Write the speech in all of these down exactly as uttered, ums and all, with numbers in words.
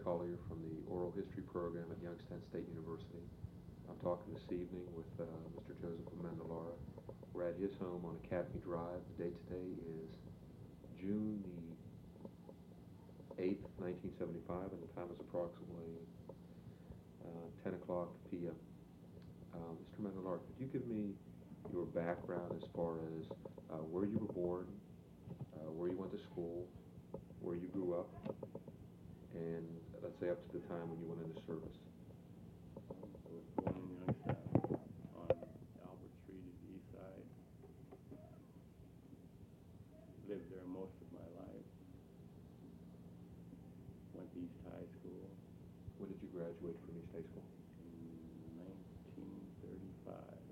Collier from the Oral History Program at Youngstown State University. I'm talking this evening with uh, Mister Joseph Amendolara. We're at his home on Academy Drive. The date today is June the eighth, nineteen seventy-five, and the time is approximately uh, ten o'clock p m Uh, Mister Amendolara, could you give me your background as far as uh, where you were born, uh, where you went to school, where you grew up, and let's say up to the time when you went into service? I was born in Youngstown on Albert Street at the east side. Lived there most of my life. Went to East High School When did you graduate from East High School? in nineteen thirty-five.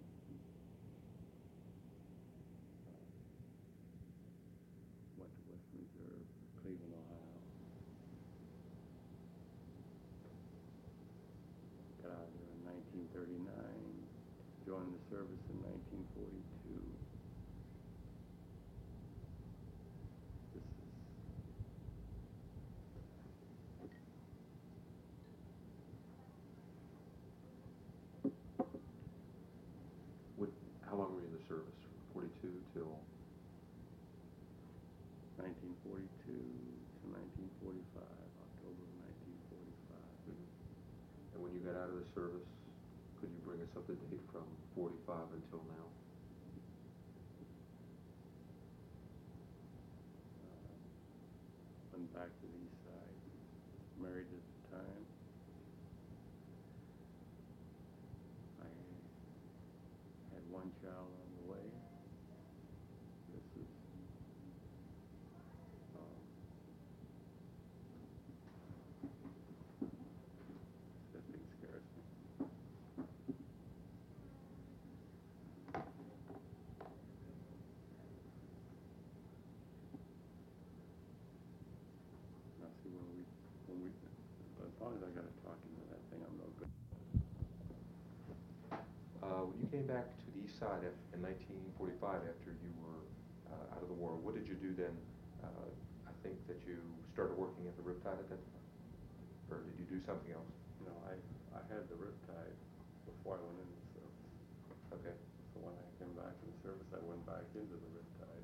Went to West Reserve, Cleveland, Ohio. Got out of there in nineteen thirty-nine. Joined the service in nineteen forty-two. This is What, how long were you in the service? From forty-two till? nineteen forty-two to nineteen forty-five, October of nineteen forty-five. Mm-hmm. And when you got out of the service, could you bring us up to date from forty-five until now? Uh, went back to the east side, married at the time. I had one child on the way. This is um, that thing scares me. Now see when we when we as long as I got to talk into that thing, I'm no good. Uh, when you came back to the east side af- in nineteen forty-five after you were uh, out of the war, what did you do then? Uh, I think that you started working at the Riptide at that time? Or did you do something else? No, I I had the Riptide before I went into the service. Okay. So when I came back in the service, I went back into the Riptide.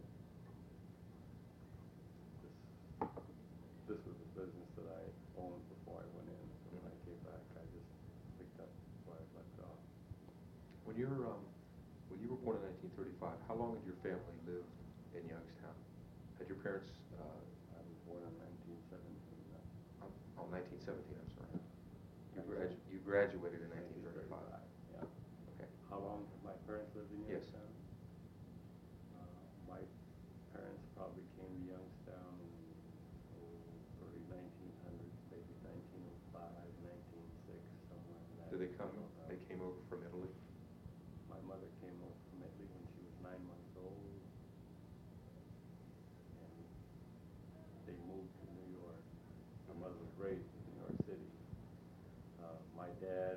This this was a business that I owned before I went in. So when I came back, I just picked up where I left off. When you're um, when you were born in nineteen thirty-five, how long had your family lived in Youngstown? Had your parents? Uh, I was born in nineteen seventeen. oh, oh, nineteen seventeen. I'm sorry. You, gradu- you graduated in nineteen thirty-five. Yeah. Okay. How long have my parents lived in Yes. Youngstown? Uh, my parents probably came to Youngstown in oh, early nineteen hundreds, maybe nineteen oh five, nineteen oh six, somewhere in that. Did they come? I don't know. They came over from Italy. My mother came over from Italy when she was nine months old, and they moved to New York. My mother was raised in New York City. Uh, my dad,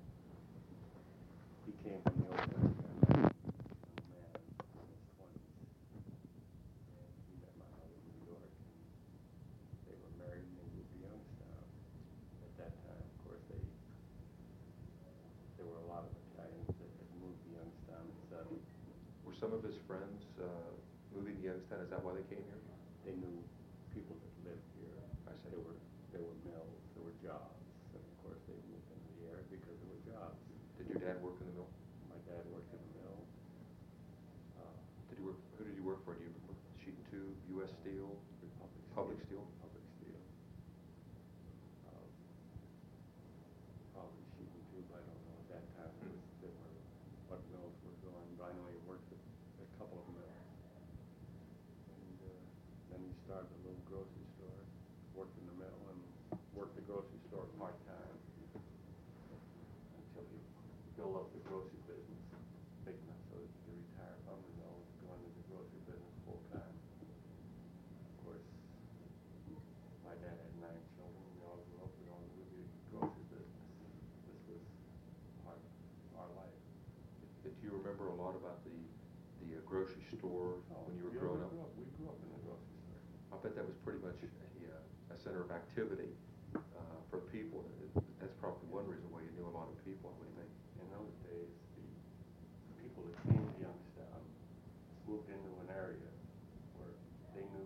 he came from the old West End, young man in his twenties, and he met my mother in New York, and they were married and they moved to Youngstown. At that time, of course, they there were a lot of Italians that had moved to Youngstown and settled. Were some of his friends uh, moving to Youngstown? Is that why they came here? They knew people that lived here. I see. There were there were mills, there were jobs, and of course they moved into the area because there were jobs. Did your dad work in the mill? My dad worked in the mill. Uh, Did you work? Who did you work for? Did you work for Sheet and Tube, U S Steel, Republic Public Steel. Steel? Public Steel. Uh, probably Sheet and Tube. I don't know at that time. Hmm. It was, there were what mills were going, but I know he worked at a couple of mills. And uh, then he started a little grocery store. Worked in the mill and worked the grocery store part time until he built up the grocery business big enough so that he could retire from the mill and go into the grocery business full time. Of course, my dad had nine children. We all grew up. We all knew the grocery business. This was part of our life. Do you remember a lot about the the uh, grocery store Oh, when you were yeah, growing we up? Grew up? We grew up in the grocery store. I bet that was pretty much a, uh, a center of activity uh, for people, it- that's probably one reason why you knew a lot of people, I would think. In those days, the people that came to Youngstown moved into an area where they knew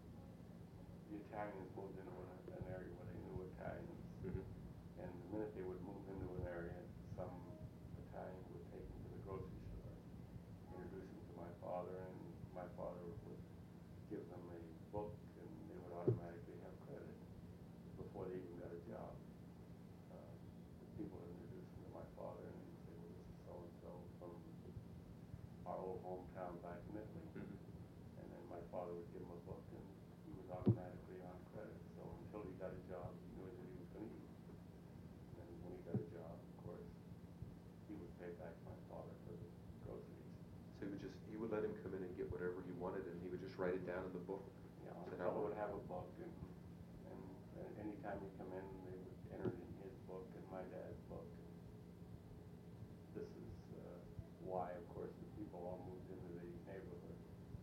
the Italians moved into an, an area where they knew Italians. Mm-hmm. And the minute they would move into an area, some Italian would take them to the grocery store, introduce them to my father, and my father would give them a book, and they would automatically have credit before they even got a job. Uh, people would introduce them to my father, and he'd say, well, this is so-and-so from our old hometown back in Italy. Mm-hmm. And then my father would give him a book, and he was automatically on credit. So until he got a job, he knew that he was going to eat. And when he got a job, of course, he would pay back my father for the groceries. So he would just, he would let him come in and get whatever he wanted, and he would just write it down in the book? You know, Is the that how fellow it would have a book, and, and, and anytime he'd come in, they would enter it in his book and my dad's book. This is uh, why, of course, the people all moved into the neighborhood.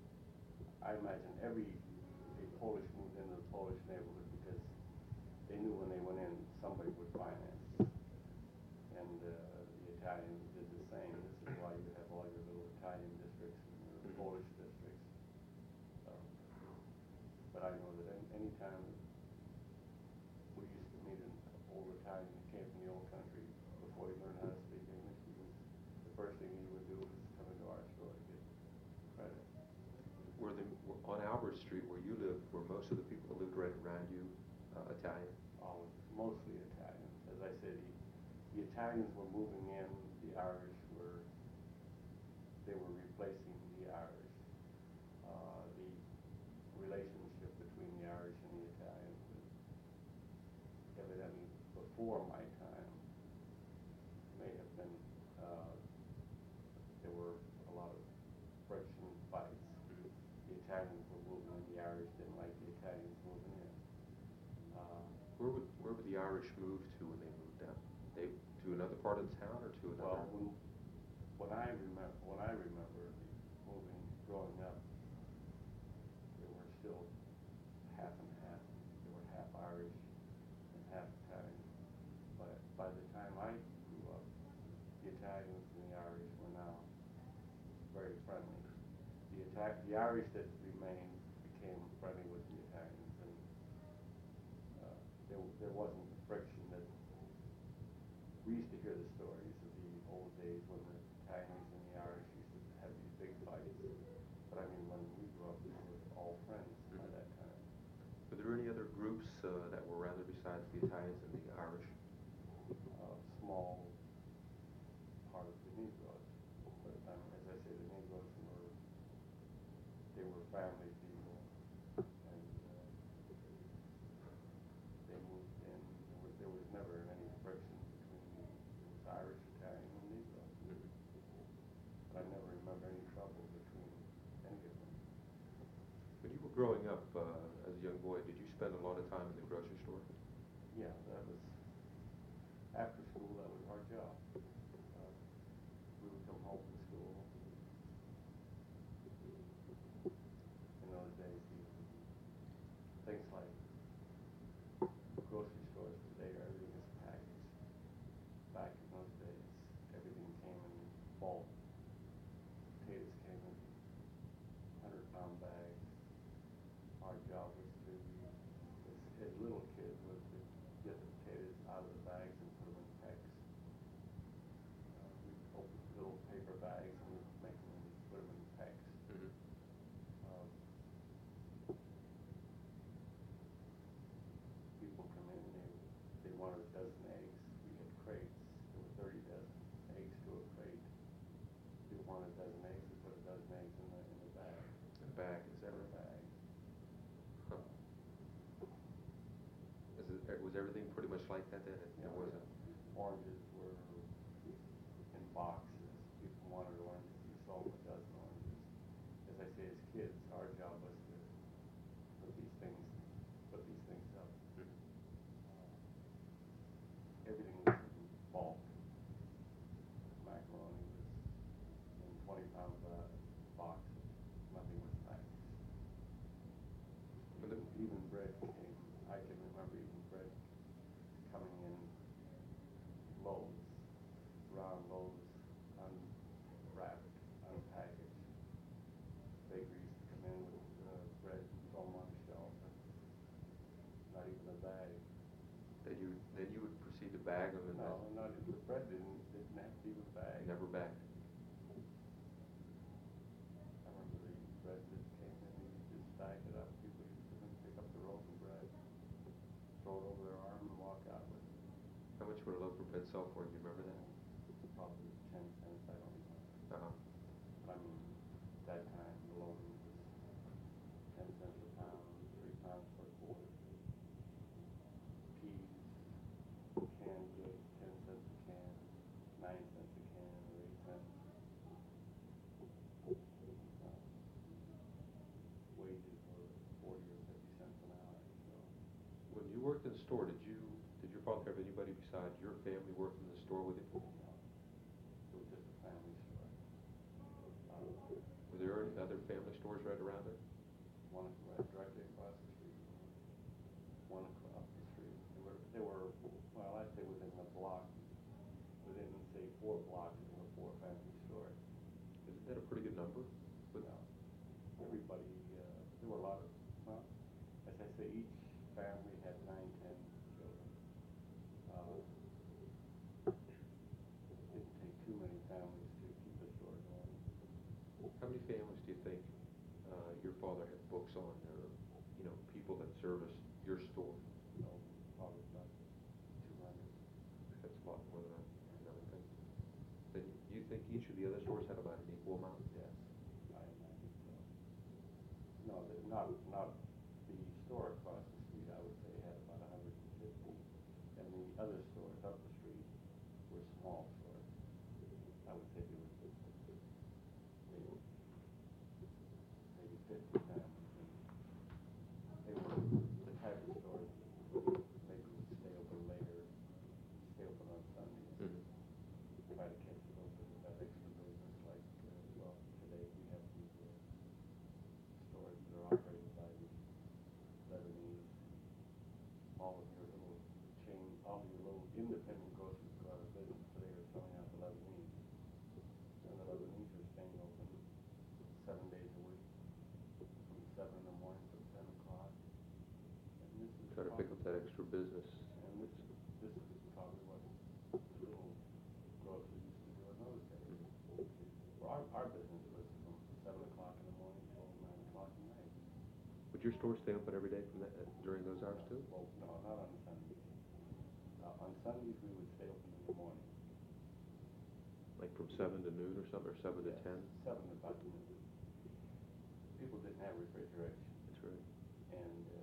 I imagine every a Polish moved into the Polish neighborhood because they knew when they went in, somebody would finance it. And uh, the Italians did the same. This is why you have all your little Italian districts and your Mhm. Polish districts. Um, but I know that any, any time we used to meet an old Italian that came from the old country, before he learned how to speak English, he was, the first thing he would do was come into our store to get credit. Were the, were- on Albert Street, where you lived, were most of the people that lived right around you uh, Italian? All mostly Italians. As I said, he, the Italians were moving in, the Irish were, they were replacing the Irish. Uh, the relationship between the Irish and the Italians was evidently before my time may have been, uh, there were a lot of friction fights. Mm-hmm. The Italians were moving in, the Irish didn't like the Italians moving in. Uh, Where would, where would the Irish move to when they moved down? They, to another part of the town or to another? Well, when, when I remember, when I remember moving, growing up, there were still half and half. There were half Irish and half Italian. But by the time I grew up, the Italians and the Irish were now very friendly. The Ita- the Irish that remained became friendly with the Italians, and uh, there there wasn't the friction that we used to hear the stories of the old days when the Italians and the Irish used to have these big fights. But I mean, when we grew up, we were all friends by Mhm. that time. Were there any other groups uh, that were around there besides the Italians and the Irish? Uh, small part of the Negroes. But um, as I say, the Negroes were, they were family people, and uh, they moved in. There was, there was never any friction between the, it was Irish, Italian, and Negro. Mhm. But I never remember any trouble between any of them. When you were growing up uh, as a young boy, did you spend a lot of time in the grocery store? Yeah, that was, after school, that was our job. Uh, we would come home from school. In those days, the things like grocery stores today, everything is packaged. Back in those days, everything came in bulk. Potatoes came in hundred pound bags. Our job was to, as, as little kids, was to get the potatoes out of the bags and put them in pecks. Uh, we'd open little paper bags and we'd make them and put them in pecks. Mm-hmm. Um, people come in and they, they wanted a dozen eggs. We had crates. There were thirty dozen eggs to a crate. People wanted a dozen eggs. We put a dozen eggs in the in the bag. In a bag, is that In a right? bag. Huh. Is it, was everything pretty much like that then? It, You it know, wasn't? oranges were in boxes. People wanted oranges. You sold them a dozen oranges. As I say, as kids, our job was to put these things, put these things up. Mhm. Uh, everything was in bulk. Macaroni was in twenty pound uh, boxes. Nothing was packaged. But the- Even, even bread came. I can remember even bread coming in loads, round loads, unwrapped, unpackaged. Bakeries come in with uh, bread and throw them on the shelf, and not even a bag. Then you, then you would proceed to bag them and No, then not even, the bread didn't, didn't have to even bag. never bagged. I remember the bread that came in, and you just stack it up, people used to come pick up the loaf of bread, throw it over their arm and walk out with it. How much would a loaf of bread sell for? Do you remember that? Probably ten cents, I don't know. Uh-huh. But I mean, that time, bologna was ten cents a pound, three pounds per quarter. Peas, canned goods, ten cents a can, nine cents a can, or eight cents. Uh, Wages were forty or fifty cents an hour, so. When you worked in the store, did you, did your father have anybody besides your family working in the store with him? You know, it was just a family store. Uh, Were there any other family stores right around there? One right directly across the street, one across the street. They were, they were, well, I'd say within a block, within, say, four blocks, there were four family stores. Isn't that a pretty good number? You know, everybody, uh, there were a lot of, well, as I say, each family had nine, ten children. Uh, Didn't take too many families to keep the store going. How many families do you think uh, your father had books on, or, you know, people that service your store? So probably about two hundred. That's a lot more than I, than I would think. Then you think each of the other stores had about an equal amount? Yes, I imagine so. No, the, not, not the store across the street, I would say had about a hundred and fifty. And the other stores up the street were small stores. I would say there was maybe, maybe fifty families. And they were the type of stores that would maybe would stay open later, stay open on Sundays. Mm-hmm. Try to catch a little bit of that extra business, like, uh, well, today we have the uh, stores that are operated by the Lebanese. All of your little chain, all of your little independent groceries go out of business today are selling out the Lebanese. And the Lebanese are staying open seven days a week, from seven in the morning to ten o'clock. And this is Try to pick up that probably- extra business. And this, this is probably what the little grocers used to do in those days. Well, our, our business was from seven o'clock in the morning till nine o'clock at night. Would your store stay open every day from that, uh, during those hours too? Well, no, not on Sundays. Uh, on Sundays, we would stay open in the morning. Like from seven to noon or something, or seven to Yes, ten? Seven to about noon. People didn't have refrigeration, That's right. and uh,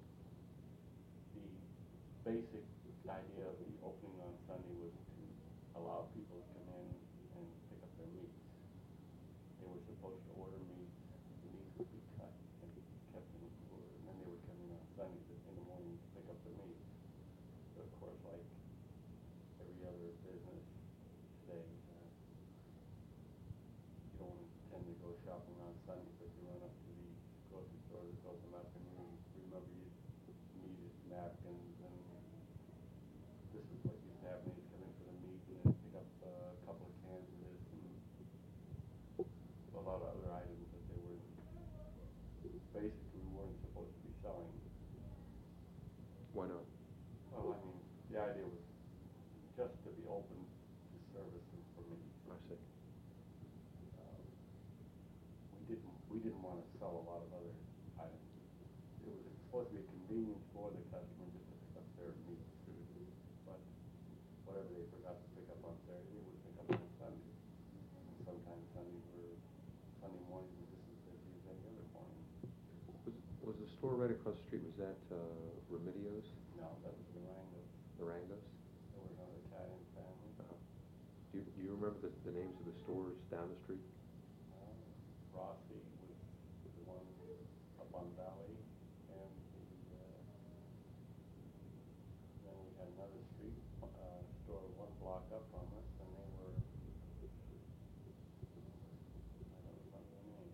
the basic idea of the opening on Sunday was to allow people to come in and pick up their meats. They were supposed to order meats, the meats would be cut and kept in the cooler, and then they would come in on Sundays in the morning to pick up the meats. But of course, like every other business today, uh, you don't tend to go shopping on Sunday, but you run up to the grocery store that's open up and you remember you needed napkins, and this is what used to happen. They'd come in for the meat and then pick up uh, a couple of cans of this and a lot of other items that they were basically weren't supposed to be selling. Why not? Well, I mean, the idea was just to be open to service them for meat. I see. Um, we didn't we didn't want to sell a lot of other items. It was supposed to be a convenience for the customer just to pick up their meat. But whatever they forgot to pick up on Saturday, they would pick up on Sunday. And sometimes Sundays were Sunday mornings were just as busy as any other morning. Was, was the store right across the street, was that uh, Remedios, No, that was the Rango. the Rangos? They were another Italian family. Uh-huh. Do you, do you remember the, the names of the stores down the street? Uh, Rossi was the one up on Valley, and the, uh, then we had another street, uh, store one block up from us, and they were, I don't remember the name.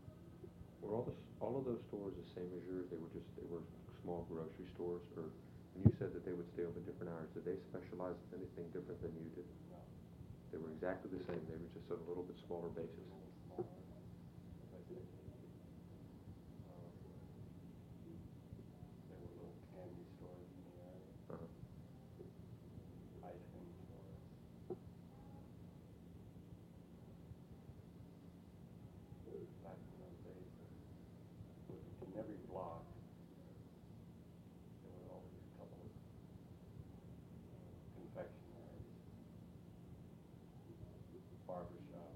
Were all the, s- all of those stores the same as yours? They were just, they were small grocery stores, or And you said that they would stay open different hours. Did they specialize in anything different than you did? No. They were exactly the same. They were just on a little bit smaller basis. A little smaller, as I said. Um, there were little candy stores in the area, Uh-huh. ice cream stores. Back in those days, there was, in every block, there were always a couple of confectionaries, barber shop.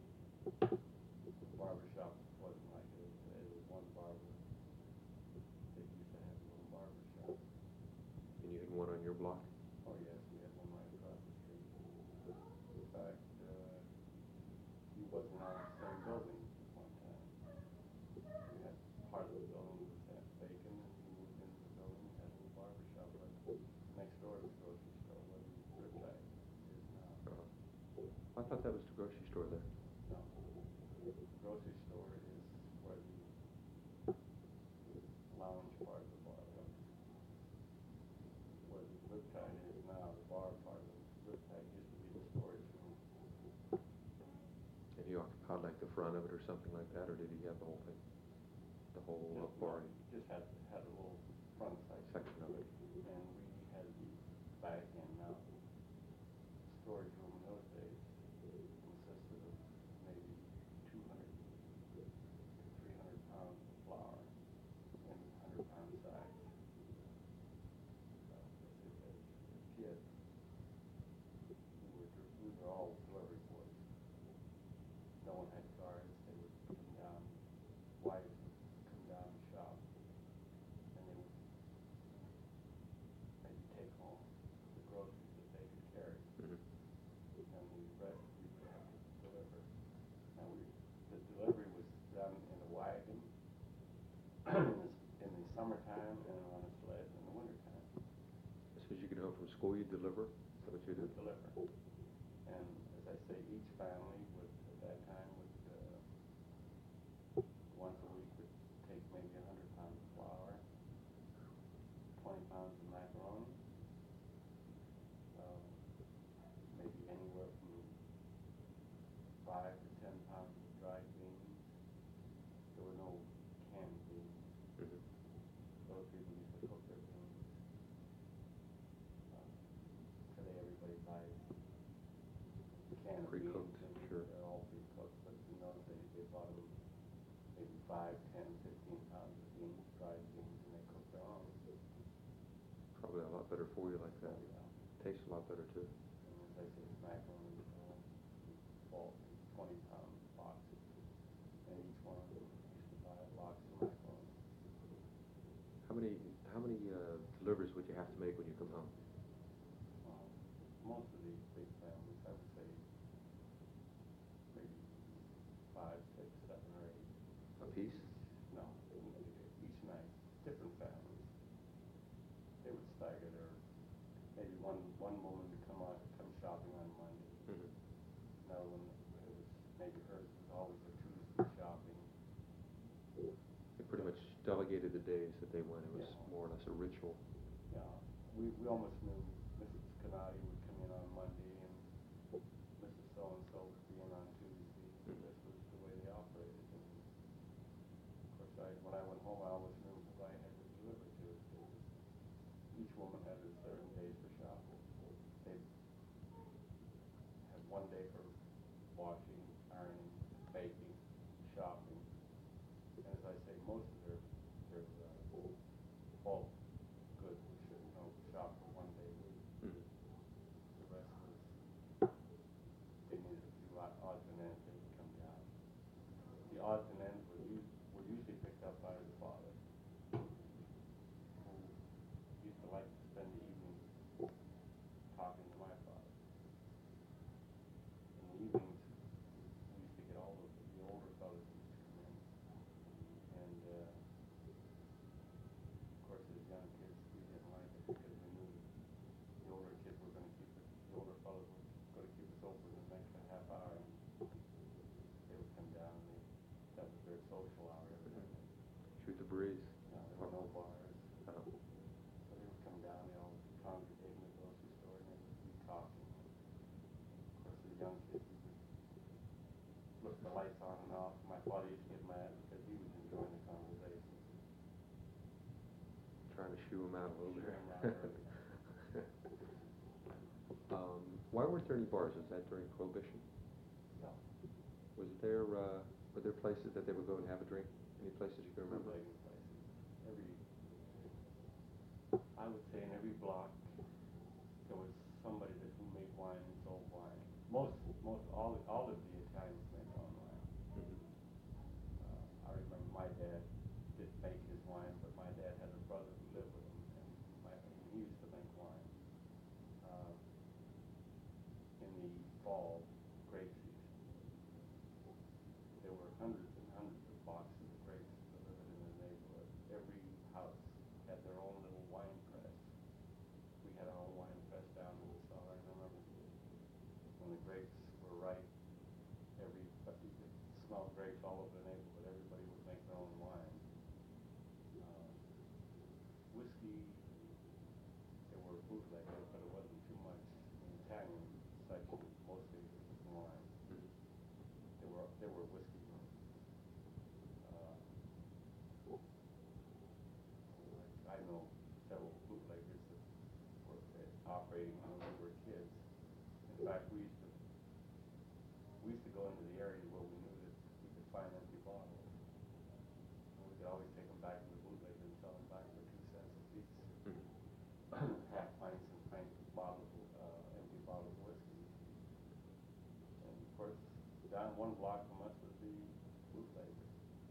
Barber shop wasn't like it is today. There was one barber. They used to have a little barber shop. And you had one on your block? Oh yes, we had one right across the street. In fact, uh, he wasn't on the same building at one time. We had part of the building was that vacant, and he moved into the building, had a little barber shop right next door to the grocery store where the Riptide is now. Uh-huh. I thought that was the grocery store there. No, the grocery store is where the lounge part of the bar was. Where the Riptide is now, the bar part of the Riptide used to be the storage room. And he occupied like the front of it or something like that, or did he have the whole thing? The whole uh, Just, bar just had, had a little front section. section of it? And we had the back end. Now, storage room in those days consisted of maybe two hundred to three hundred pounds of flour in one hundred pound sacks. So, as, as kids, we were, we were all delivery boys. No one had cars. They would come down, wives would come down and shop, and they would maybe take home the groceries that they could carry. Mm-hmm. And the rest we would have to deliver. And we, the delivery was done in a wagon in, the, in the summertime and on a sled in the wintertime. As soon as you get home from school, you deliver? Is that what you did? Deliver. And as I say, each family would, at that time, would, uh, once a week would take maybe a hundred pounds of flour, twenty pounds of macaroni, um, maybe anywhere from five to ten pounds of dried beans. There were no canned beans. Mm-hmm. Those people used to cook their beans. Um, today everybody buys canned beans. Pre-cooked, and sure. They're all pre-cooked, but in those days they bought them maybe five, ten, fifteen pounds of beans, dried beans, and they cooked their own. Probably a lot better for you like that. Oh, yeah. Tastes a lot better too. And as I say, macaroni, uh, bought twenty pound boxes, and each one of them used to buy a box of macaroni. How many how many uh, deliveries would you have to make when you come home? Um, most of these big families, I would say, maybe five, six, seven, or eight. A piece? No, each night, different families. They would stagger their, maybe one one woman would come out, come shopping on Monday. Mm-hmm. Another one, it was maybe hers was always a Tuesday shopping. They pretty much delegated the days that they went. It was Yeah. more or less a ritual. Yeah, we we almost knew Missus Canati would come in on Monday and Missus So and So would be in on Tuesday. Mhm. This was the way they operated. And of course, I when I went home, I always knew who I had to deliver to. Because each woman had a certain day for shopping. They had one day for washing, ironing, baking, shopping. And as I say, most of their their uh, bulk goods was you know shop for one day a week. Mm-hmm. The rest was they needed a few odd- odds and ends. They would come down. The odds and ends were us were usually picked up by the father, who used to like to spend the evening talking to my father. And to shoo them out a little Shoo bit. 'em out early. um, why weren't there any bars? Was that during Prohibition? No. Was there, uh, were there places that they would go and have a drink? Any places you can remember? Bootlegging places. Every, I would say in every block, there was somebody that who made wine and sold wine. Most, most, all, all of the Italians made their own wine. Mm-hmm. Uh, I remember my dad didn't make his wine, but my dad had a brother who lived with him, and, my, and he used to make wine. Uh, in the fall grape season, there were hundreds and hundreds of boxes of grapes delivered in the neighborhood. Every house had their own little wine press. We had our own wine press down in the cellar. I remember when the grapes were ripe, every you could smell grapes all over the neighborhood. Everybody would make their own wine. Uh, whiskey, there were bootleggers, but it wasn't too much. In the Italian section, mostly it was wine. Mm-hmm. There were there were whiskey rooms. Uh, I know several bootleggers that were uh, operating when we were kids. In fact, we used to we used to go into the areas where we knew that we could find empty bottles. And we could always take them back to the bootlegger and sell them back for two cents a piece. Mm-hmm. Half pints and pint bottles, uh, empty bottles of whiskey. And of course, down one block from us was the bootlegger.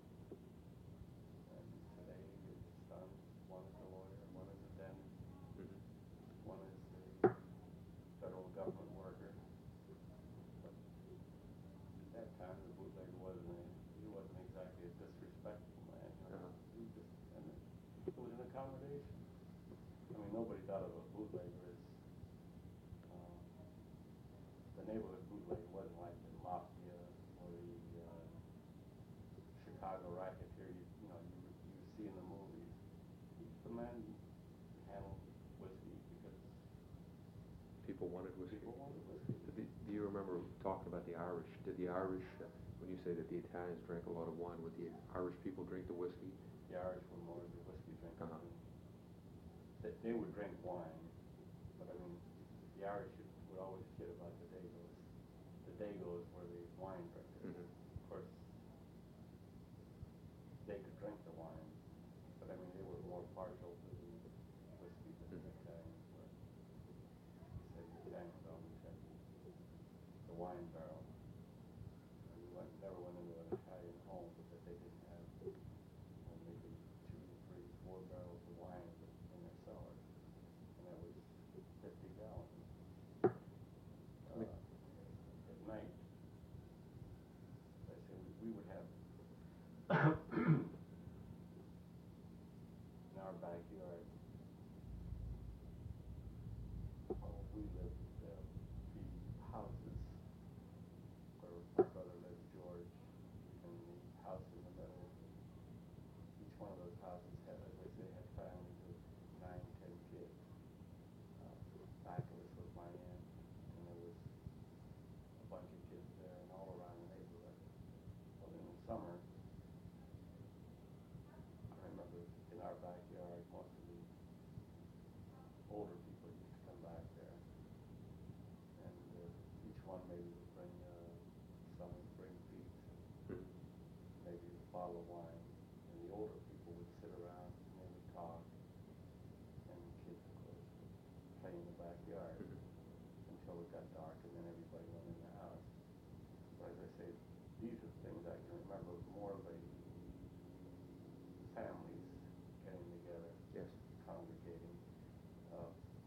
And today it's done. One is a lawyer, one is a dentist, Mm-hmm. one is a federal government worker. But at that time, the bootlegger wasn't a, he wasn't exactly a disrespectful man. You know? Uh-huh. He just, and it, it was an accommodation. I mean, nobody thought of a bootlegger as uh, the neighborhood bootlegger wasn't like the mafia or the uh, Chicago racketeer you, you know you, you see in the movies. The man handled whiskey because People wanted whiskey. people wanted whiskey. Do, do you remember talking about the Irish? Did the Irish, uh, when you say that the Italians drank a lot of wine, would the Irish people drink the whiskey? The Irish were more the whiskey drinkers. Uh-huh. than- They, they would drink wine, but I mean, the Irish would always kid about the Dagos. The Dagos were the wine drinkers. Mm-hmm. Of course, they could drink the wine, but I mean, they were more partial to the whiskey than the Mhm. Italians were. You said the Italians always had the wine barrel. And you went, never went into an Italian home that they didn't have, you know, maybe two, three, four barrels of wine in their cellar, and that was fifty gallons. Uh, at night, I say we, we would have in our backyard. Oh, we lived uh, the houses where my brother lived, George, and the house in the middle. Each one of those houses had, as they say, had families of nine, ten kids. Uh, back of us was my aunt, and there was a bunch of kids there, and all around the neighborhood. Well, in the summer, I remember in our backyard, most of the older people used to come back there, and uh, each one maybe would bring, uh, some would bring beets, Mm-hmm. maybe a bottle of wine, and the older people would sit around and they would talk, and the kids, of course, would play in the backyard Mm-hmm. until it got dark, and then everybody went in the house. But as I say, these are things I can remember more of a families getting together, Yes. congregating. Uh,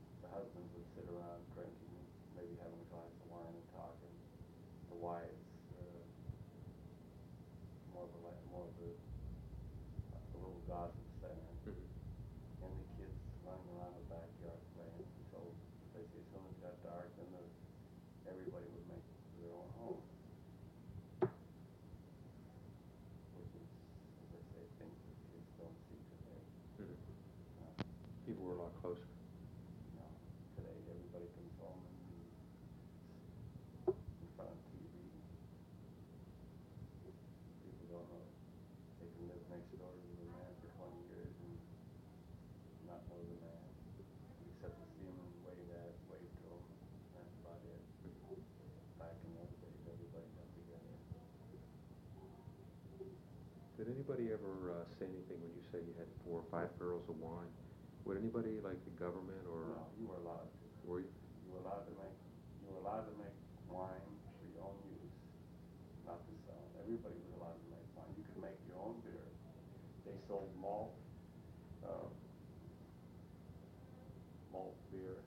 say you had four or five barrels of wine. Would anybody like the government or No, you were allowed to. were you? You were allowed to make, you were allowed to make wine for your own use, not to sell. Everybody was allowed to make wine. You could make your own beer. They sold malt, uh, malt beer.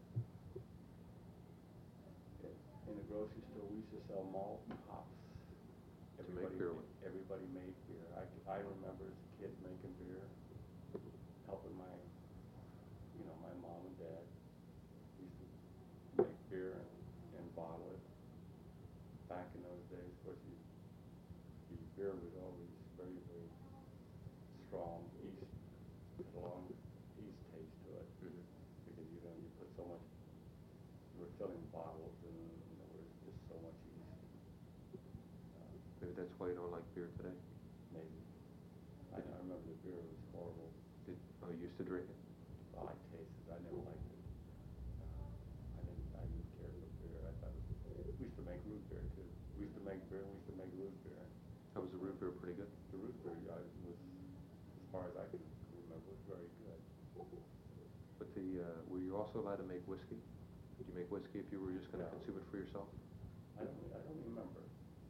In in the grocery store, we used to sell malt and hops. To make Everybody, beer ma- with. everybody made beer. I, c- I remember as a kid making beer, helping my, you know, my mom and dad. We used to make beer and, and bottle it. Back in those days, of course, you, the beer was always very, very strong yeast, had a long yeast taste to it. Mhm. Because you know, you put so much, you were filling bottles and you know, there was just so much yeast. Uh, Maybe that's why you don't like beer today. maybe. I, I remember the beer was horrible. Did, oh, you used to drink it? Well, I tasted it. I never liked it. Uh, I didn't. I didn't care for beer. I thought it was, we used to make root beer too. We used to make beer. We used to make root beer. How was the root beer? Pretty good. The root beer I, was, as far as I can remember, was very good. But the uh, were you also allowed to make whiskey? Did you make whiskey if you were just going to No. consume it for yourself? I don't. I don't remember.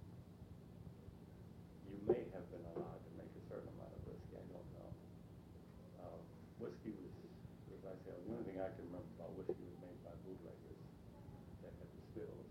You may have been allowed to make a certain amount of whiskey. I don't know. Uh, whiskey was, as I say, the only thing I can remember about whiskey was made by bootleggers that had the stills.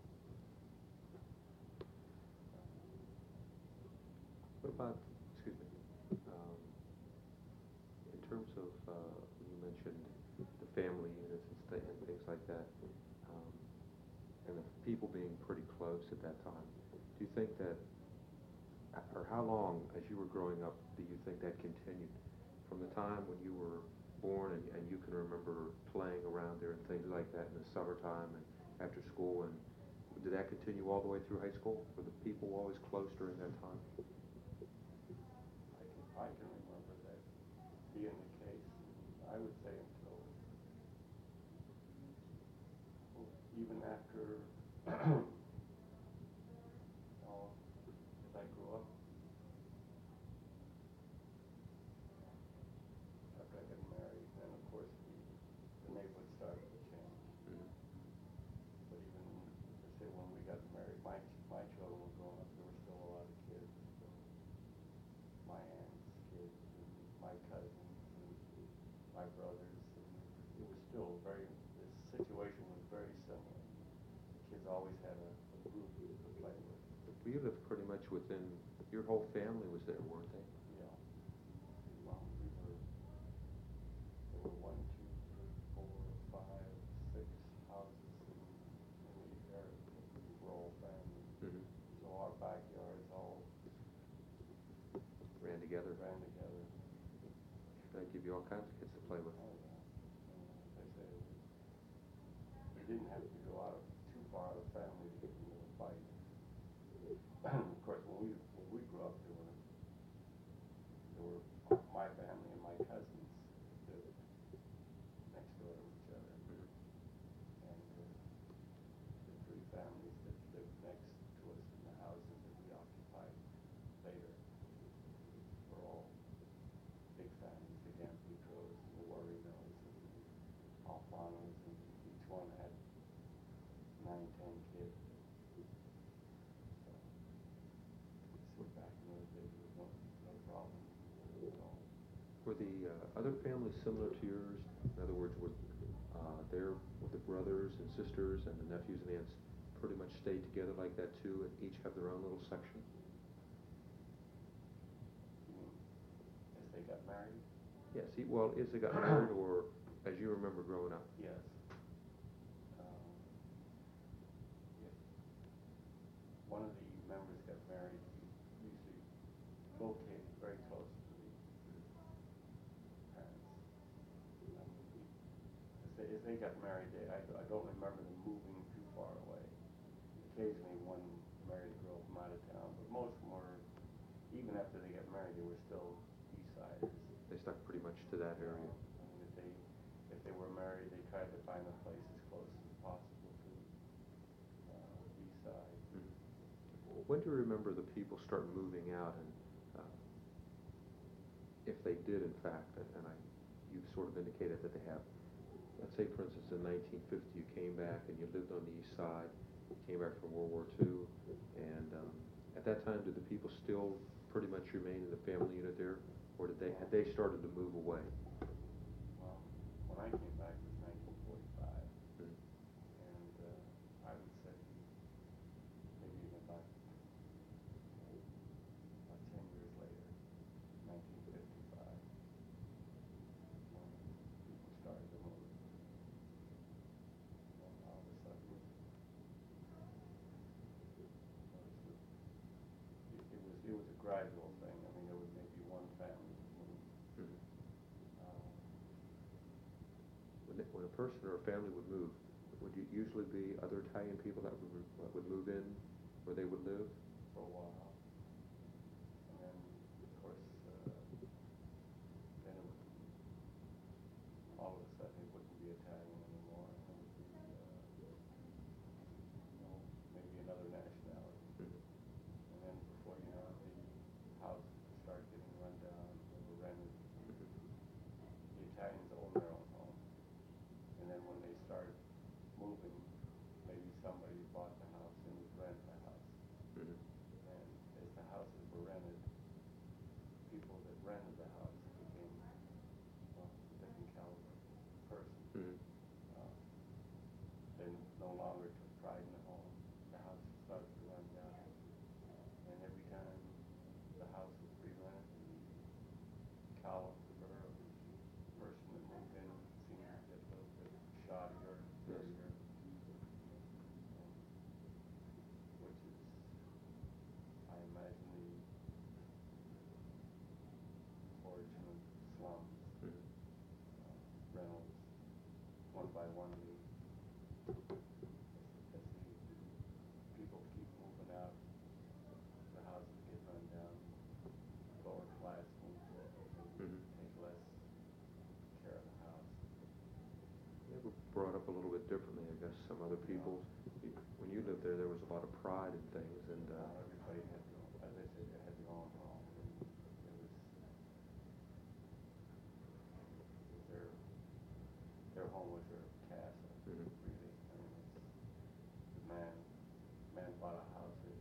What about, excuse me, um, in terms of, uh, when you mentioned the family units and, st- and things like that, um, and the people being pretty close at that time, do you think that, or how long, as you were growing up, do you think that continued? From the time when you were born and, and you can remember playing around there and things like that in the summertime and after school, and did that continue all the way through high school? Were the people always close during that time? I can, I can remember that being the case. I would say until, well, even after, oh, as I grew up, after I got married, then of course the, the neighborhood started to change. Mhm. But even, I say, when we got married, my, ch- my children were growing up, there were still a lot of kids. So my aunt's kids and my cousins and my brothers, and it was still very, the situation was very similar. The kids always had a, a group to play with. Well, you lived pretty much within, your whole family was there, weren't they? You know, well, we were, there were one, two, three, four, five, six houses in, in the area, rural family. Mm-hmm. So our backyards all Ran together. ran together. That'd give you all kinds of kids to play with. Oh, yeah. And as I say, we, we didn't have to go out of, too far out of family to get into a fight. Of course, when we, when we grew up, there were, there were my family and my cousins lived next door to each other. Mhm. And uh, the three families that lived next to us in the houses that we occupied later were all big families, the Gampetros and the Warinos and the Alfanos, and each one had nine, ten kids. So, so back in those days, there was no, no problem at all. Were the uh, other families similar to yours? In other words, were uh, there with the brothers and sisters and the nephews and aunts pretty much stayed together like that too, and each have their own little section? You mean, as they got married? Yes. e- Well, is they got married, or as you remember growing up? Yes. Um, if one of the members got married, he usually located very close to the parents. Um, he, as, they, as they got married, they, I, I don't remember them moving too far away. Occasionally one married a girl from out of town, but most of them were, even after they got married, they were still Eastsiders. They stuck pretty much to that You know, area. I mean, if they, if they were married, they tried to find a place as close as possible to uh, East Side. Mhm. When do you remember the people start moving out and uh, if they did in fact, and and I, you've sort of indicated that they have, let's say for instance in nineteen fifty you came back and you lived on the east side, you came back from World War Two, and um, at that time did the people still pretty much remain in the family unit there, or did they, had they started to move away? Well, when I came back it was nineteen forty-five, Mhm. and uh, I would say maybe even about, about ten years later, nineteen fifty-five, when people started to move, and all of a sudden, it, it was it was a gradual thing. I mean, there was maybe one family would move. Mhm. Uh, When, they- when a person or a family would move, would it usually be other Italian people that would, that would move in where they would live? for a while, and then of course, uh, then it would, all of a sudden it wouldn't be Italian anymore. It would be, uh, you know, maybe another nationality. Mhm. And then before you know it, the houses would start getting run down, they were rented. The Italians own their own home, and then when they start moving, maybe somebody bought the house and would rent the house. Mhm. And as the houses were rented, people that rented the house became, well, a different caliber person. Mhm. Uh, they no longer took pride in the home. The house started to run down, and every time the house was re-rented, the caliber of the person that moved in seemed to get a little bit shoddier, Yes. dirtier, and which is, I imagine, the origin of slums. Mhm. Uh, rentals, one by one, the, as, as the people keep moving out, the houses get run down, lower class moves in, they Mhm. take less care of the house. They were brought up a little bit differently, I guess, some other people. You- When you lived there, there was a lot of pride in things, and uh, Not everybody had their own, as I said, they had their own home, and it was, it was their, their home was their castle, Mhm. really. I mean, it's, the man, man bought a house, it's,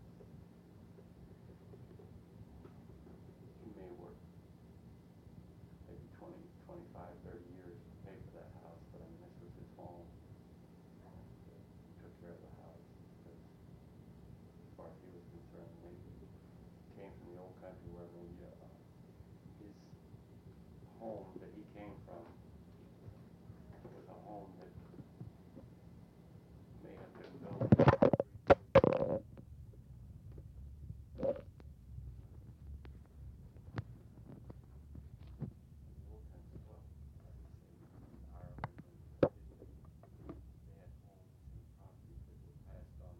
he may work maybe twenty, twenty-five, thirty years to pay for that house, but I mean, this was his home. And uh, he took care of the house because, as far as he was concerned, maybe he came from the old country where maybe uh, his home that he came from was a home that may have been built in the old country, well, I would say in Ireland and Italy, they had homes and properties that were passed on.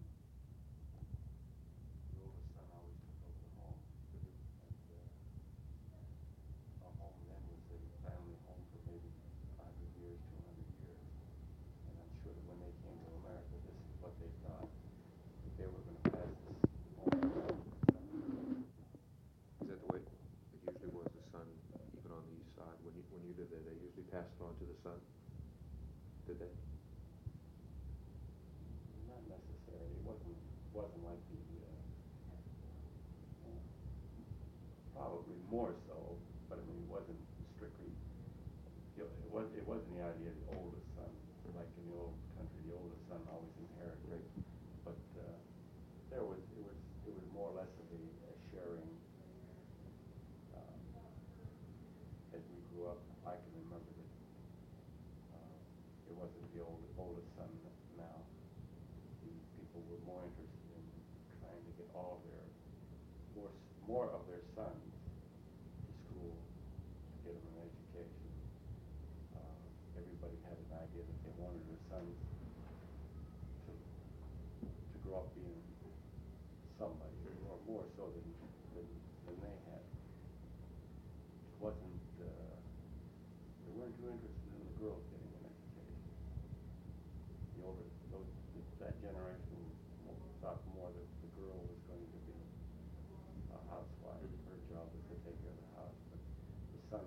The oldest son always took over the home, and uh, a home then was a family home for maybe a hundred years, two hundred years. And I'm sure that when they came to America, this is what they thought, that they were going to pass this home down to their son. is that the way it usually was, the son, even on the east side, when you, when you lived there, they usually passed it on to the son? Did they? Not necessarily. It wasn't wasn't like the uh, uh, probably more so, but I mean it wasn't strictly. You know, it was it wasn't the idea of the oldest son, like in the old country, the oldest son always inherited. Right. But uh, there was it was it was more or less of a, a sharing. Um, as we grew up, I can remember that uh, it wasn't the old, oldest son now. The people were more interested in trying to get all of their more more of their sons to school to get them an education. Uh, everybody had an idea that they wanted their sons to to grow up being somebody, or more so than than, than they had. It wasn't. Uh, they weren't too interested in the girls getting an education. The older those that generation thought more that the girl was going to be a housewife. Mhm. Her job was to take care of the house, but the son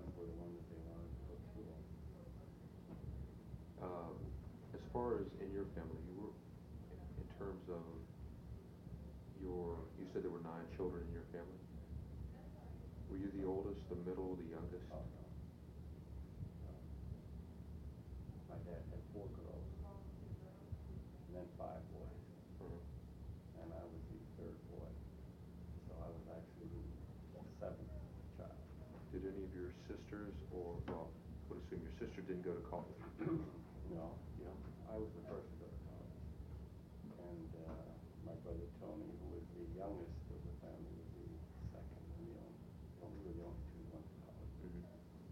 far as in your family, you were, in terms of your, you said there were nine children in your family? Were you the oldest, the middle, the youngest? Oh, no. No. My dad had four girls, and then five boys, Uh-huh. and I was the third boy. So I was actually the seventh child. Did any of your sisters, or, well, I would assume your sister didn't go to college? No, you know, I was the first to go to college. And uh, my brother Tony, who was the youngest of the family, was the second, and the only, we were the only two who went to college. Mm-hmm.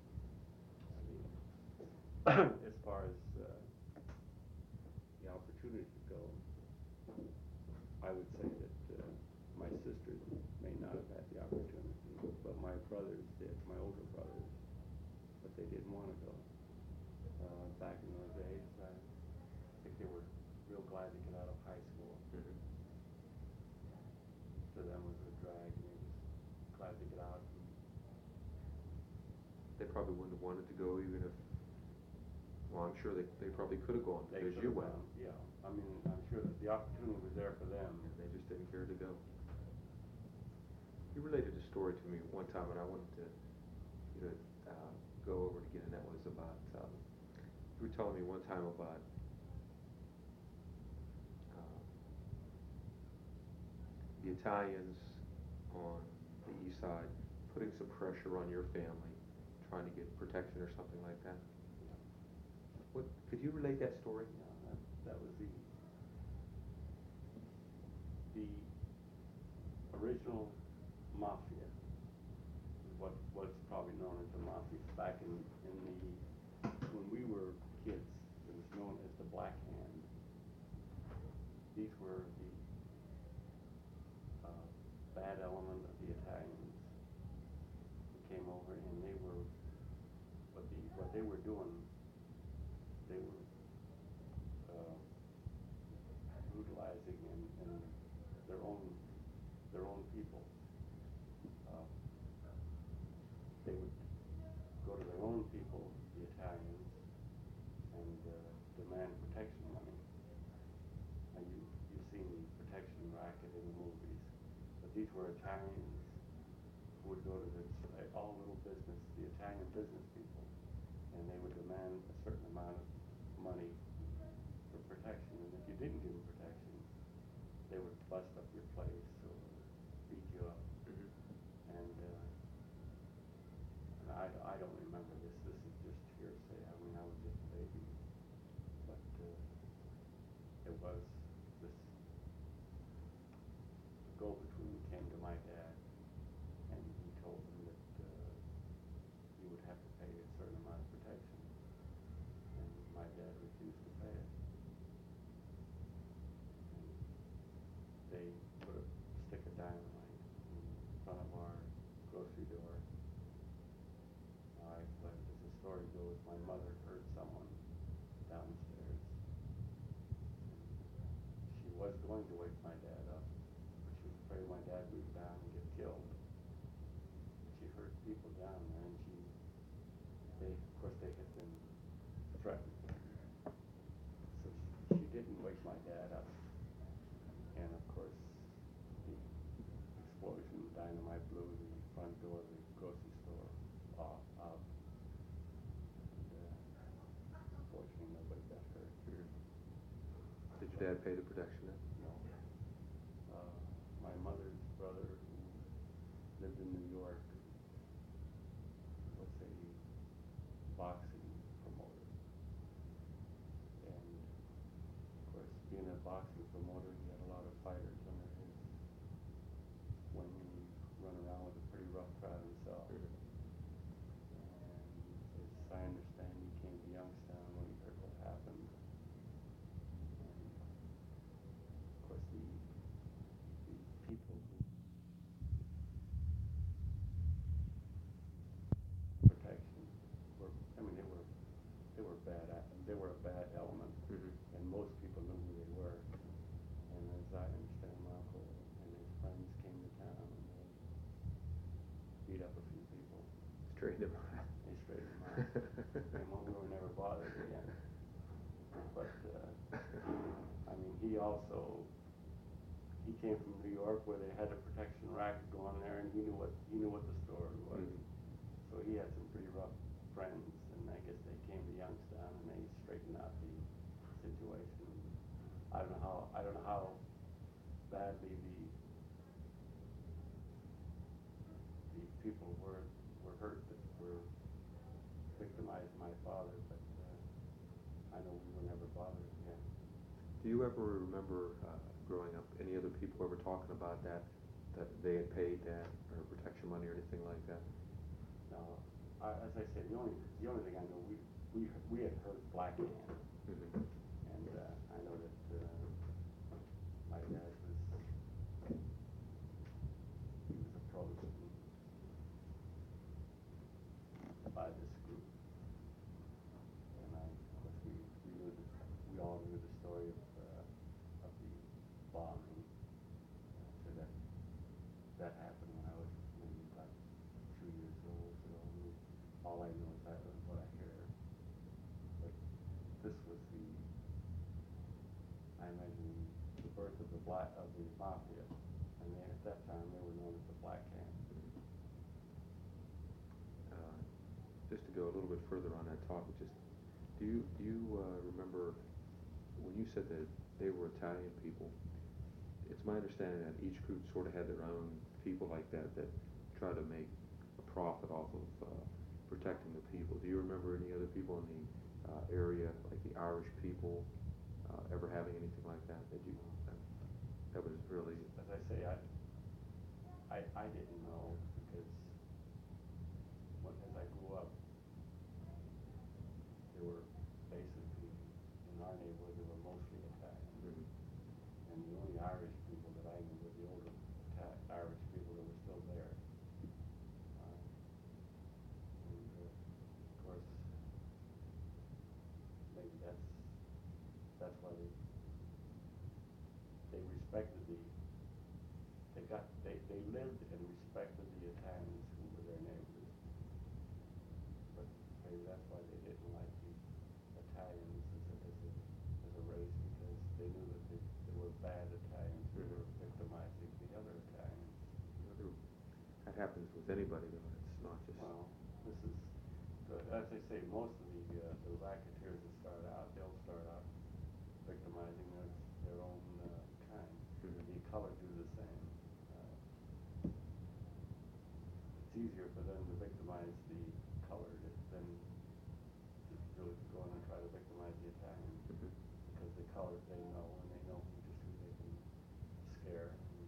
As far as uh, the opportunities go, I would say that uh, my sisters may not have had the opportunity, but my brothers did, my older brothers, but they didn't want to go. Uh, back in those days, I think they were real glad to get out of high school. Mm-hmm. To them it was a drag, and they was glad to get out. They probably wouldn't have wanted to go even if, well, I'm sure they, they probably could have gone They because could've you went. gone, yeah, I mean, I'm sure that the opportunity was there for them. And they just didn't care to go. You related a story to me one time, and I wanted to, you know, uh, go over it again, and that was about, um, you were telling me one time about uh, the Italians on the east side putting some pressure on your family, trying to get protection or something like that. Yeah. What, could you relate that story? Yeah, that, that was the, the original mafia, is what, what's probably known as the mafia. Back in, in the, when we were kids, it was known as the Black Hand. These were the uh, bad element of the Italians who came over, and they were, what the, what they were doing, they were uh, brutalizing and, and their own, their own people. Uh, they would go to their own people, the Italians, and uh, demand protection money. Now you, you've seen the protection racket in the movies, but these were Italians who would go to the, all little business, the Italian business people, and they would demand a certain amount of money for protection, and if you didn't give them protection, they would bust up your place or beat you up. Mm-hmm. And, uh, and I, I don't remember this. This is just hearsay. I mean, I was just a baby. But uh, it was this go-between came to my dad, and he told him that uh, he would have to pay a certain amount of protection. And my dad refused to pay it. And they put a stick of dynamite in front of our grocery door. All right, but as the story goes, my mother heard someone downstairs. And she was going to wake my dad up, but she was afraid my dad would go down and get killed. She heard people down there, and she, they, of course, they had been threatened. So she, she didn't wake my dad up. And of course, the explosion, dynamite blew the front door of the grocery store off, out. And uh, unfortunately, nobody got hurt. Mm-hmm. Did your dad pay the protection then? No. Uh, my mother's brother, who lived in New York, was a boxing promoter. And of course, being a boxing promoter, he had a lot of fighters under his wing, and he run around with a pretty rough crowd himself. Mm-hmm. And as I understand, he came to Youngstown when he heard what happened. And of course, the, the people who protection were, I mean, they were, they were bad, they were a bad element. Mm-hmm. And most people knew who they were. And as I understand, my uncle and his friends came to town and they beat up a few people. Straighten him out. They straightened them out. And we were never bothered again. but, uh, I mean, he also, he came from New York where they had a protection racket going there, and he knew what, he knew what the story was. Mhm. So he had some pretty rough friends, and I guess they came to Youngstown and they straightened out the situation. I don't know how, I don't know how badly the, the people were, were hurt that were victimized my father, but, uh, I know we were never bothered again. Do you ever remember, uh, growing up, any other people ever talking about that, that they had paid that, or protection money or anything like that? No, I, as I said, the only, the only thing I know, we, we, we had heard Black Hand, Mhm. and, uh, I know that, uh, my dad was, he was approached by this group, and I, of course, we, we knew the, we all knew the story of, uh, of the bombing, uh, so that, that happened when I was maybe about two years old, so all I know is that was what I hear. But this was the, I imagine, the birth of the black, of the mafia, and they, at that time, they were known as the Black Hand. Uh, just to go a little bit further on that topic, just, do you, do you, uh, remember when you said that they were Italian people? It's my understanding that each group sort of had their own people like that, that try to make a profit off of, uh, protecting the people. Do you remember any other people in the, uh, area, like the Irish people, uh, ever having anything like that, that you, that, that was really? As I say, I, I, I didn't know, because when, as I grew up, there were basically, in our neighborhood, there were mostly Italians. Mhm. And the only Irish people that I knew were the older Ita- Irish people that were still there. Uh, and, uh, of course, maybe that's, that's why they, they respected the, they got, they, they lived and respected the Italians who were their neighbors. But maybe that's why they didn't like the Italians as a, as a, as a race, because they knew that they, there were bad Italians who Mhm. were victimizing the other Italians. There- That happens with anybody, though. It's not just. Well, this is, the- as they say, most of the, uh, the racketeers that start out, they'll start out victimizing their, their own, uh, kind. Mhm. The colored do the same. Uh, It's easier for them to victimize the colored than to really go in and try to victimize the Italians. Mhm. Because the colored, they know, and they know who, just who they can scare and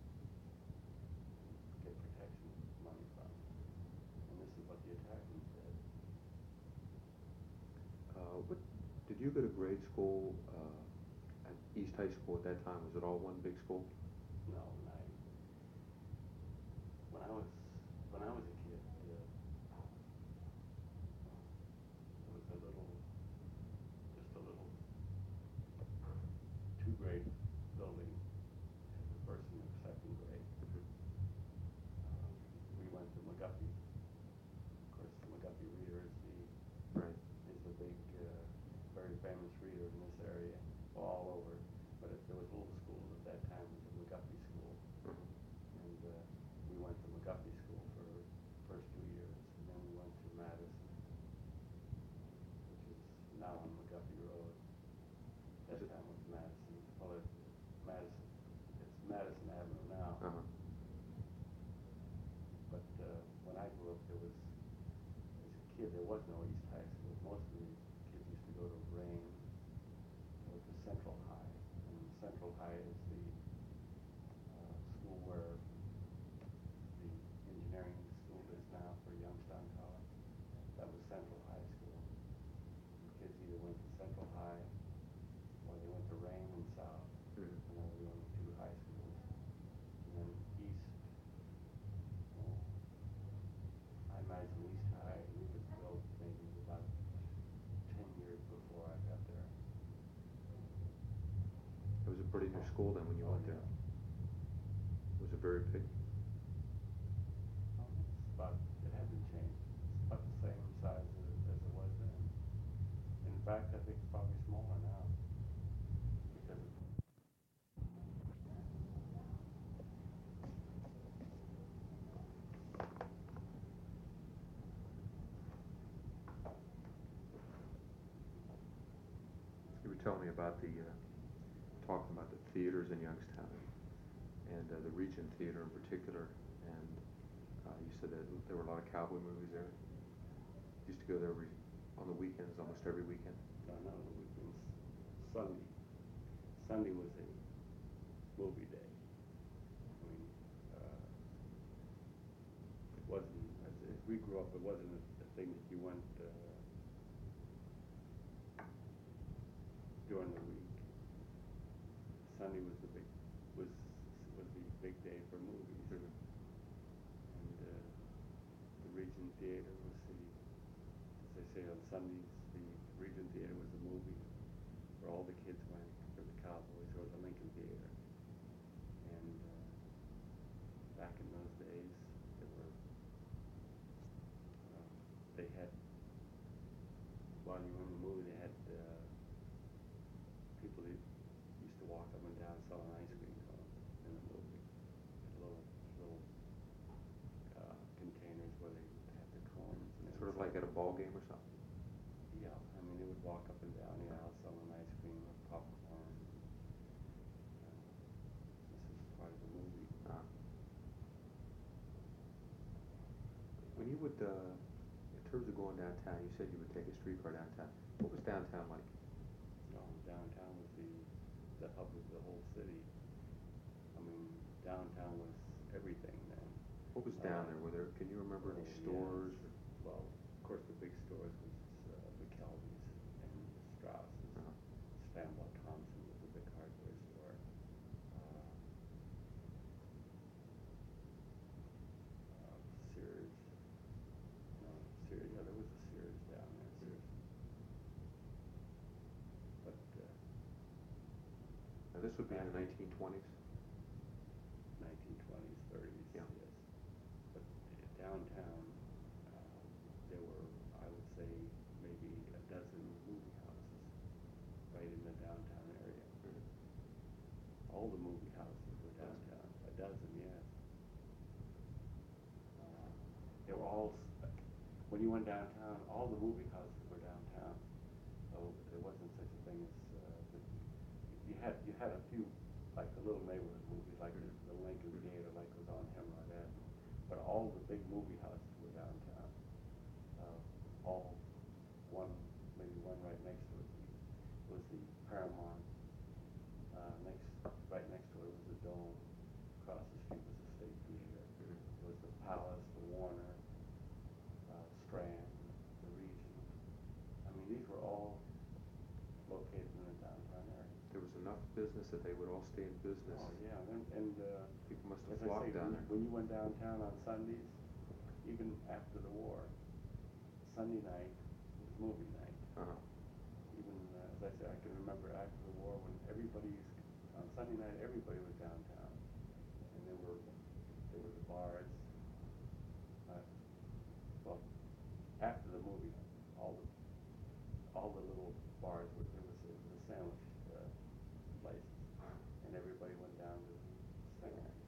get protection money from. And this is what the Italians did. Uh, what, did you go to grade school, uh, at East High School at that time? Was it all one big school? No, when I, when I was, when I was a kid, uh, it was a little, just a little two-grade building, the first and the second grade. Mhm. Um, we went to McGuffey. Of course, the McGuffey Reader is the, Right. is the big, uh, very famous reader in this area, well, all over. But if there was little schools at that time, it was the McGuffey School. Mhm. And, uh, we went to McGuffey School for the first two years, and then we went to Madison, which is now on McGuffey Road. That Is it- time was Madison, well, it, Madison, it's Madison Avenue now. Uh-huh. But, uh, when I grew up, there was, as a kid, there was no East High School. Most of these kids used to go to Rain or to Central High. And Central High is the, uh, school where the engineering school is now for Youngstown College. That was Central High School. And kids either went to Central High or they went to Rain and South. Mhm. And those were the only two high schools. And then East, well, I imagine East High was built maybe about ten years before I got there. It was a pretty new school then when you Oh, went there. yeah. Was it very big? Oh, it's about, it hasn't changed. It's about the same size as, as it was then. And it's fact, I think it's probably smaller now. Because of You were telling me about the, uh, talking about the theaters in Youngstown, and uh, the Regent Theater in particular, and uh, you said that there were a lot of cowboy movies there. You used to go there every, on the weekends, almost every weekend. uh, no, it was Sunday. Sunday was a movie day. I mean, uh, it wasn't, as, as we grew up, it wasn't a, a thing that you went uh, during the week. Sunday was the big was was the big day for movies. Mhm. And uh, the Regent Theater was the, as they say on Sundays, the Regent Theater was the movie where all the kids went for the Cowboys, or the Lincoln Theater. And uh, back in those days, there were uh, they had while you were in the movie, they had uh, people that used to walk up and down selling ice cream cones in the movie. Little little uh, containers where they had the cones. And Sort of like at a ball game or something. Yeah, I mean, they would walk up and down the aisle selling ice cream or popcorn. Uh, this is part of the movie. Uh, when you would, uh, in terms of going downtown, you said you would take a streetcar downtown. What was downtown like? You know, downtown was the the hub of the whole city. I mean, downtown was everything then. What was down Uh, there? Were there? Can you remember any oh, stores? yes. Well, of course, the big stores was uh, McKelvey's and Strauss's. Uh-huh. Stanwell Thompson was a big hardware store. Uh, uh, Sears. No, Sears. Yeah, there was a Sears down there. Sears. But uh, Now this would be in the nineteen twenties. nineteen twenties, thirties. Yeah. Yes. But uh, downtown, uh, there were, I would say, maybe a dozen movie houses right in the downtown area. Mhm. All the movie houses were downtown. A dozen, yes. Uh, they were all, s- when you went downtown, all the movie houses were downtown. So there wasn't such a thing as, uh, the, you had, you had a few, like the little neighborhood movies, like the, the Lincoln Theater, like was on Hemlock Avenue. But all the big movie houses were downtown. Uh, all one, maybe one right next to it was the Paramount. Uh, next, right next to it was the Dome. Across the street was the State Theater. Mhm. It was the Palace, the Warner, uh, Strand, the Regent. I mean, these were all located in the downtown area. There was enough business that they would all stay in business. Oh yeah, and, and uh, People must as have I say, flocked down when, there. when you went downtown on Sundays, even after the war, Sunday night was movie night. Uh-huh. Even uh, as I said, I can remember after the war when everybody on Sunday night everybody was downtown, and there were there were the bars. Uh, well, after the movie, all the all the little bars were there was a, it was a sandwich uh, place, and everybody went down to Singer's,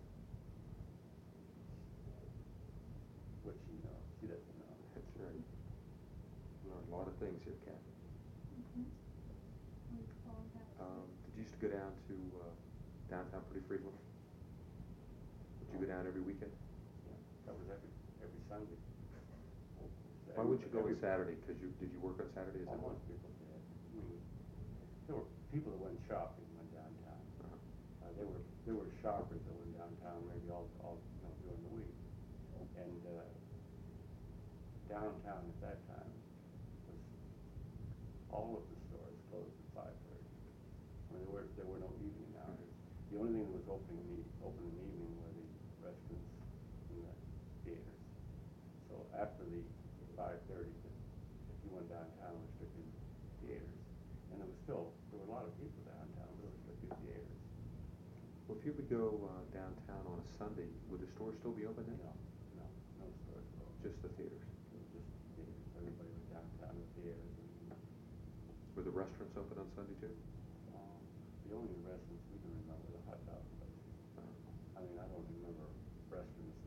which you know she doesn't know. That's right. Learned a lot of things here, Kat. Mhm. We call that. Um, did you used to go down to uh, downtown pretty frequently? Would you go down every weekend? Yeah, that was every every Sunday. Why would you go on Every- Saturday? Because you did you work on Saturday? Is that Almost people did. I mean, there were people that went shopping went downtown. Uh-huh. Uh, there were there were shoppers that went downtown maybe all all you know during the week, and uh, downtown at that time was all of the stores closed at five thirty. I mean there were there were no evening hours. The only thing that was open in the open in the evening were the restaurants and the theaters. So after the five thirty, if you went downtown, it was strictly theaters, and there was still there were a lot of people downtown, but it was strictly theaters. Well, if you would go uh, downtown on a Sunday, would the store still be open then? No, no, no stores closed. Just the theaters. It was just theaters. Everybody was downtown in theaters. And Would restaurants open on Sunday too? Um, the only restaurants we can remember are the hot dog places. Uh, I mean, I don't remember restaurants